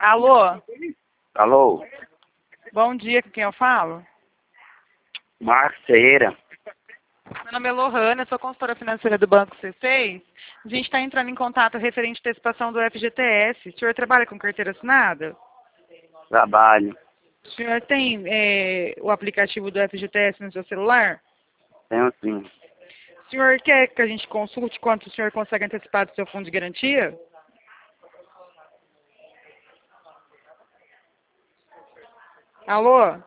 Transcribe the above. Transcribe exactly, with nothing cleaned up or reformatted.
Alô? Alô, Bom dia, com quem eu falo? Marcos Ferreira. Meu nome é Lohana, sou consultora financeira do Banco C seis. A gente está entrando em contato referente à antecipação do F G T S. O senhor trabalha com carteira assinada? Trabalho. O senhor tem é, o aplicativo do F G T S no seu celular? Tenho sim. O senhor quer que a gente consulte quanto o senhor consegue antecipar do seu fundo de garantia? Alô?